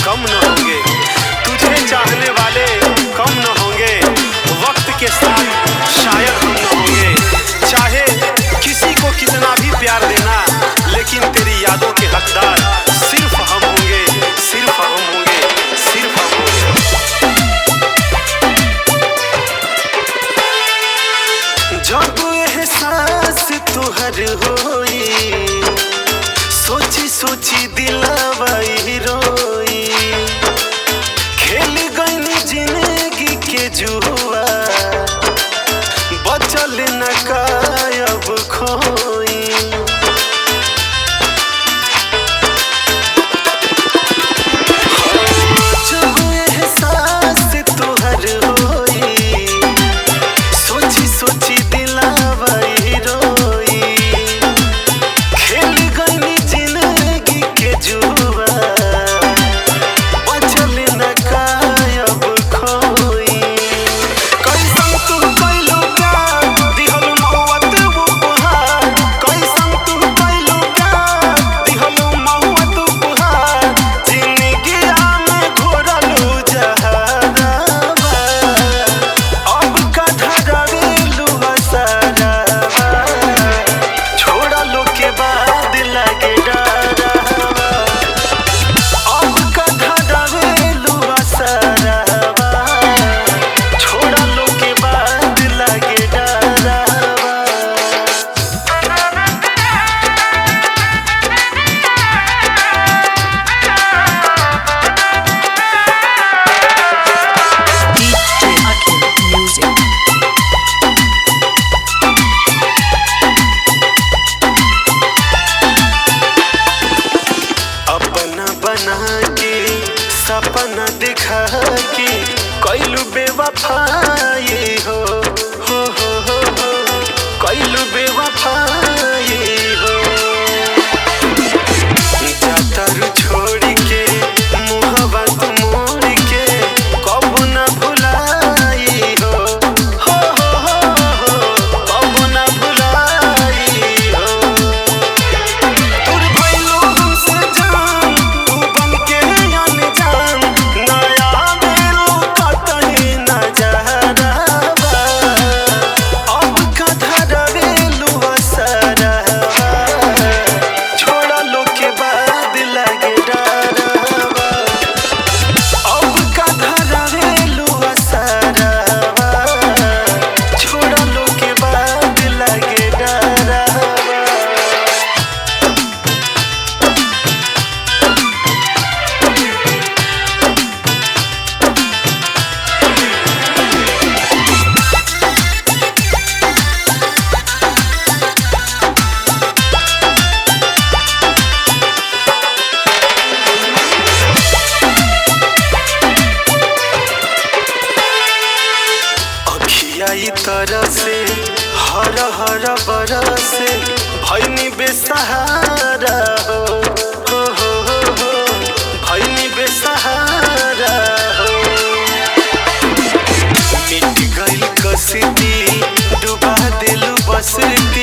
कम न होंगे, तुझे चाहने वाले कम न होंगे, वक्त के साथ शायद हम न होंगे। चाहे किसी को कितना भी प्यार देना, लेकिन तेरी यादों के हकदार सिर्फ हम होंगे, सिर्फ हम होंगे, सिर्फ हम होंगे। जब एहसास तुहर होई, सोची सोची दिलवाई रोई, खेल गई जिंदगी के जुआ, बचल न कायब खोई। जब एहसास तुहर होई, सोची सोची दिलवाई रोई, खेल गई जिंदगी के जुआ, बचल न कायब खोई। कैसन तू कैलू प्यार, दिहल मौत उपहार, कैसन तू कैलू प्यार, दिहल मौत उपहार, जिंदगिया में घोरलू जहरवा, अब का धरवेलू हसरवा, छोड़लो के बाद लगे डरवा, अब का धरवेलू हसरवा, छोड़लो के बाद लगे डरवा। DJ Akhil Music. अपना बना के सपना दिखा के कैलू बेवफाई हो कैलू बेवफाई हो। जातर छोड़ के मुहबा तू मोड़ के कब न भुलाई हो कब न भुलाई हो। तोर भइलो हमसे जान, तू बनके अनजान, नया बेलो कतही नजरवा, अब का धरवेलू हसरवा, छोड़लो के बाद लगे डरवा, अब का धरवेलू हसरवा, छोड़लो के बाद लगे डरवा। अखियाई तरह से हर हर बरसे, भैनी बेसहारा हो भैनी बेसहारा हो। मिट गइल कसती, डुबा दिलू बस